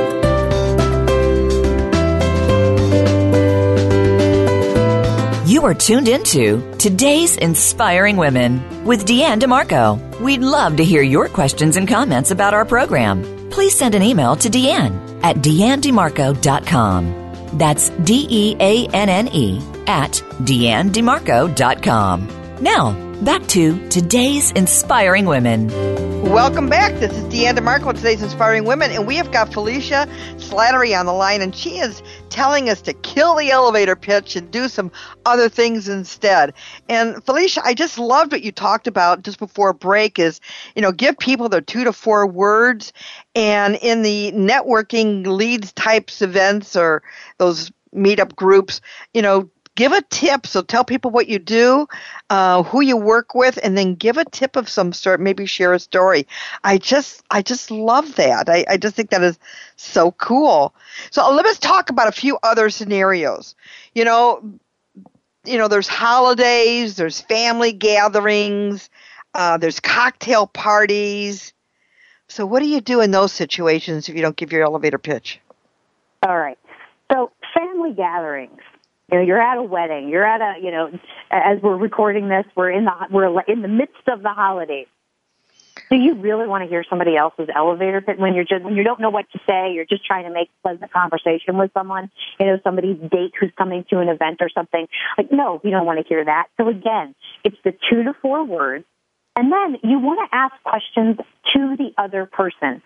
You are tuned into Today's Inspiring Women with Deanne DeMarco. We'd love to hear your questions and comments about our program. Please send an email to Deanne at deanne demarco dot com. That's D E A N N E at deanne demarco dot com. Now, back to Today's Inspiring Women. Welcome back. This is Deanne DeMarco, Today's Inspiring Women, and we have got Felicia Slattery on the line, and she is telling us to kill the elevator pitch and do some other things instead. And Felicia, I just loved what you talked about just before break is, you know, give people their two to four words, and in the networking leads types events or those meetup groups, you know, give a tip. So tell people what you do, uh, who you work with, and then give a tip of some sort. Maybe share a story. I just, I just love that. I, I just think that is so cool. So let us talk about a few other scenarios. You know, you know, there's holidays, there's family gatherings, uh, there's cocktail parties. So what do you do in those situations if you don't give your elevator pitch? All right. So family gatherings. You know, you're at a wedding. You're at a, you know, as we're recording this, we're in the we're in the midst of the holidays. Do you really want to hear somebody else's elevator pitch when you're just when you don't know what to say? You're just trying to make pleasant conversation with someone. You know, somebody's date who's coming to an event or something. Like, no, you don't want to hear that. So again, it's the two to four words, and then you want to ask questions to the other person,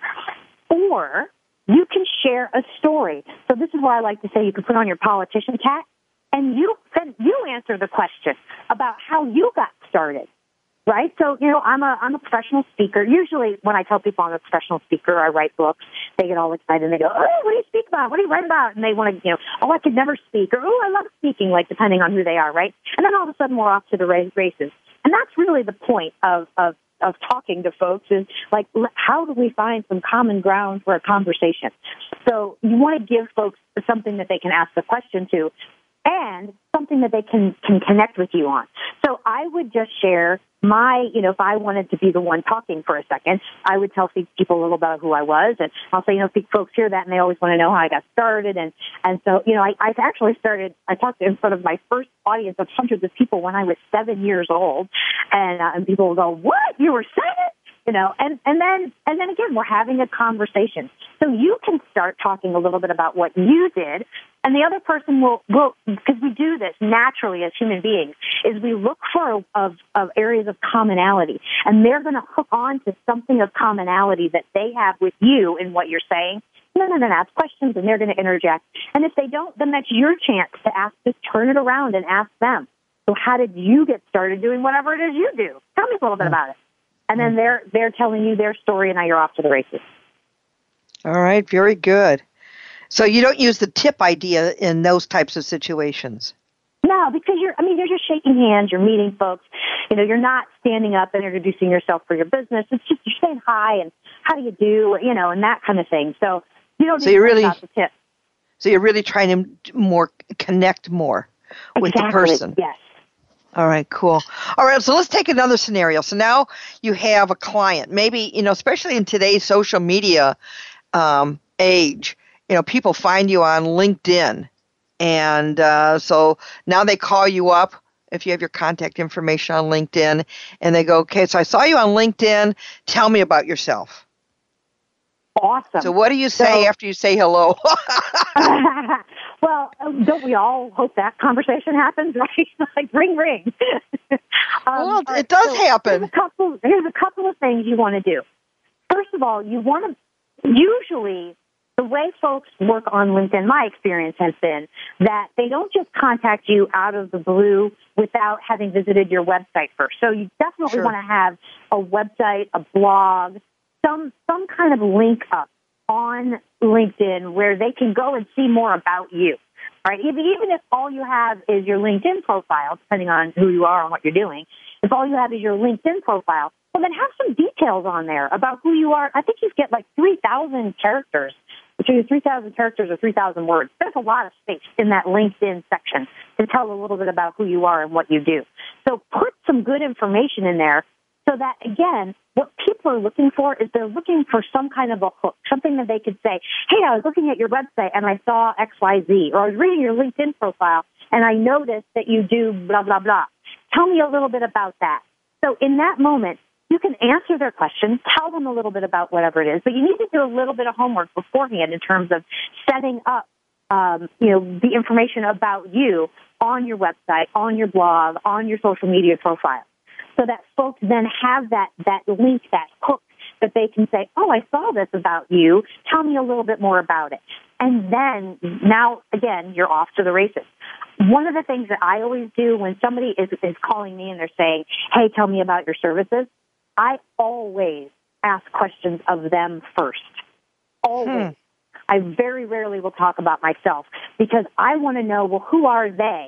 or you can share a story. So this is where I like to say you can put on your politician hat, and you then you answer the question about how you got started. Right? So, you know, I'm a I'm a professional speaker. Usually when I tell people I'm a professional speaker, I write books, they get all excited and they go, oh, what do you speak about? What do you write about? And they want to, you know, oh, I could never speak, or oh, I love speaking, like depending on who they are, right? And then all of a sudden we're off to the races. And that's really the point of, of, of talking to folks is like, how do we find some common ground for a conversation? So you want to give folks something that they can ask the question to and something that they can, can connect with you on. So I would just share my, you know, if I wanted to be the one talking for a second, I would tell people a little about who I was, and I'll say, you know, folks hear that and they always want to know how I got started, and, and so, you know, I, I actually started, I talked in front of my first audience of hundreds of people when I was seven years old, and, uh, and people will go, what, you were seven? You know, and, and then, and then again, we're having a conversation. So you can start talking a little bit about what you did, and the other person will, will, because we do this naturally as human beings, is we look for of, of areas of commonality, and they're going to hook on to something of commonality that they have with you in what you're saying. And then ask questions, and they're going to interject. And if they don't, then that's your chance to ask, just turn it around and ask them. So how did you get started doing whatever it is you do? Tell me a little bit about it. And then they're they're telling you their story, and now you're off to the races. All right, very good. So you don't use the tip idea in those types of situations? No, because you're, I mean, you're just shaking hands, you're meeting folks. You know, you're not standing up and introducing yourself for your business. It's just you're saying hi and how do you do, you know, and that kind of thing. So you don't so need you're to really, about the tip. So you're really trying to more connect more with exactly. the person. Yes. All right, cool. All right, so let's take another scenario. So now you have a client, maybe, you know, especially in today's social media um, age, you know, people find you on LinkedIn. And uh, so now they call you up if you have your contact information on LinkedIn, and they go, okay, so I saw you on LinkedIn. Tell me about yourself. Awesome. So what do you say so, after you say hello? Well, don't we all hope that conversation happens, right? Like ring, ring. um, well, it right, does so happen. Here's a, couple, here's a couple of things you want to do. First of all, you want to, usually the way folks work on LinkedIn, my experience has been that they don't just contact you out of the blue without having visited your website first. So you definitely Sure. want to have a website, a blog, some some kind of link up on LinkedIn where they can go and see more about you, right? Even, even if all you have is your LinkedIn profile, depending on who you are and what you're doing, if all you have is your LinkedIn profile, well, then have some details on there about who you are. I think you get like three thousand characters, which are three thousand characters or three thousand words. There's a lot of space in that LinkedIn section to tell a little bit about who you are and what you do. So put some good information in there so that, again, what people are looking for is they're looking for some kind of a hook, something that they could say, hey, I was looking at your website and I saw X Y Z, or I was reading your LinkedIn profile and I noticed that you do blah, blah, blah. Tell me a little bit about that. So in that moment, you can answer their questions, tell them a little bit about whatever it is, but you need to do a little bit of homework beforehand in terms of setting up, um, you know, the information about you on your website, on your blog, on your social media profile, so that folks then have that, that link, that hook that they can say, oh, I saw this about you. Tell me a little bit more about it. And then now, again, you're off to the races. One of the things that I always do when somebody is, is calling me and they're saying, hey, tell me about your services, I always ask questions of them first. Always. Hmm. I very rarely will talk about myself because I want to know, well, who are they?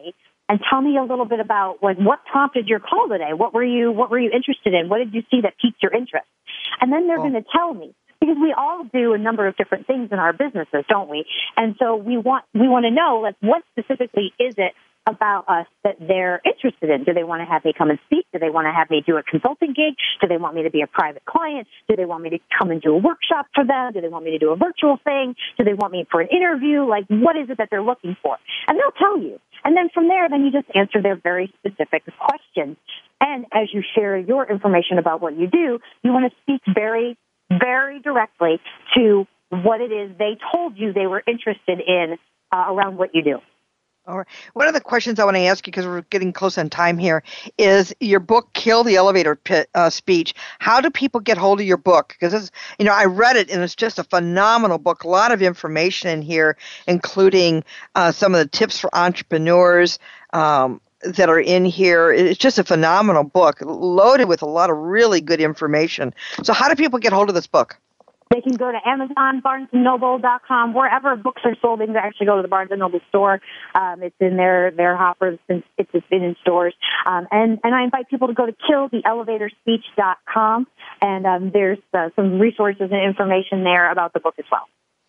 and tell me a little bit about like what prompted your call today. What were you What were you interested in? What did you see that piqued your interest? And then they're oh. going to tell me. Because we all do a number of different things in our businesses, don't we? And so we want we want to know, like, what specifically is it about us that they're interested in? Do they want to have me come and speak? Do they want to have me do a consulting gig? Do they want me to be a private client? Do they want me to come and do a workshop for them? Do they want me to do a virtual thing? Do they want me for an interview? Like, what is it that they're looking for? And they'll tell you. And then from there, then you just answer their very specific questions. And as you share your information about what you do, you want to speak very very directly to what it is they told you they were interested in uh, around what you do. All right. One of the questions I want to ask you, because we're getting close on time here, is your book, Kill the Elevator Pit, uh, Speech. How do people get hold of your book? Because, you know, I read it, and it's just a phenomenal book. A lot of information in here, including uh, some of the tips for entrepreneurs, um, that are in here. It's just a phenomenal book, loaded with a lot of really good information. So how do people get hold of this book? They can go to Amazon, Barnes and Noble dot com, wherever books are sold. They can actually go to the Barnes and Noble store. Um, it's in their, their hoppers. It's, it's been in stores. Um, and, and I invite people to go to kill the elevator speech dot com, and um, there's uh, some resources and information there about the book as well.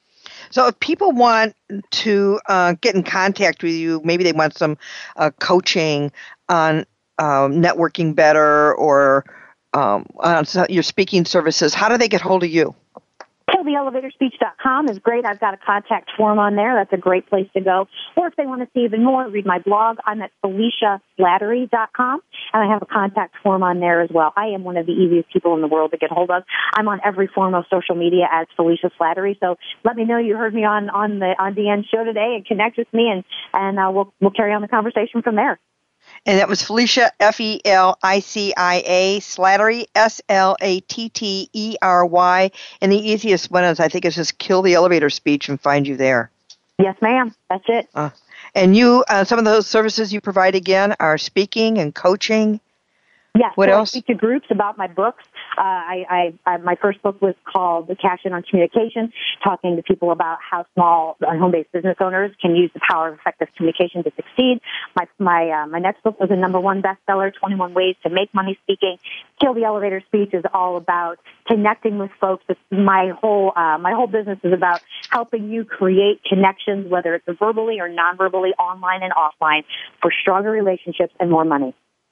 So if people want to uh, get in contact with you, maybe they want some uh, coaching on um, networking better or um, on your speaking services, how do they get hold of you? kill the elevator speech dot com is great. I've got a contact form on there. That's a great place to go. Or if they want to see even more, read my blog. I'm at Felicia Slattery dot com, and I have a contact form on there as well. I am one of the easiest people in the world to get hold of. I'm on every form of social media as Felicia Slattery, so let me know you heard me on, on the on Deanne's show today and connect with me, and, and uh, we'll, we'll carry on the conversation from there. And that was Felicia, F E L I C I A, Slattery, S L A T T E R Y. And the easiest one is, I think, is just Kill the Elevator Speech and find you there. Yes, ma'am. That's it. Uh, and you, uh, some of those services you provide, again, are speaking and coaching. Yes. What so else? I speak to groups about my books. Uh, I, I, I, my first book was called The Cash In on Communication, talking to people about how small and home-based business owners can use the power of effective communication to succeed. My my uh, my next book was a number one bestseller, twenty-one Ways to Make Money Speaking. Kill the Elevator Speech is all about connecting with folks. It's my whole uh, my whole business is about helping you create connections, whether it's verbally or non-verbally, online and offline, for stronger relationships and more money.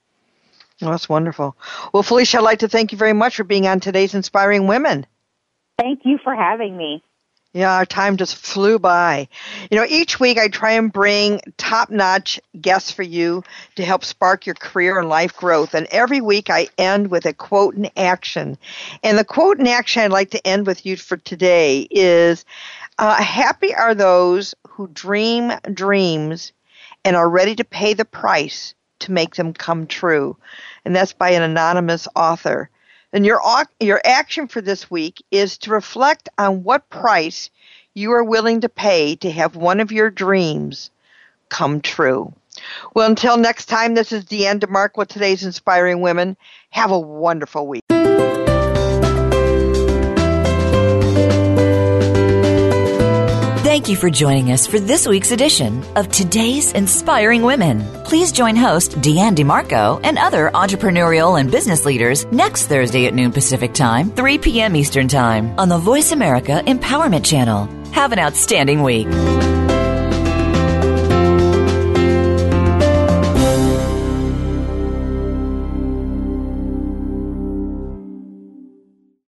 Well, that's wonderful. Well, Felicia, I'd like to thank you very much for being on today's Inspiring Women. Thank you for having me. Yeah, our time just flew by. You know, each week I try and bring top-notch guests for you to help spark your career and life growth. And every week I end with a quote in action. And the quote in action I'd like to end with you for today is, uh, happy are those who dream dreams and are ready to pay the price to make them come true. And that's by an anonymous author. And your your action for this week is to reflect on what price you are willing to pay to have one of your dreams come true. Well, until next time, this is Deanne DeMarco with today's Inspiring Women. Have a wonderful week. Thank you for joining us for this week's edition of Today's Inspiring Women. Please join host Deanne DeMarco and other entrepreneurial and business leaders next Thursday at noon Pacific Time, three p.m. Eastern Time on the Voice America Empowerment Channel. Have an outstanding week.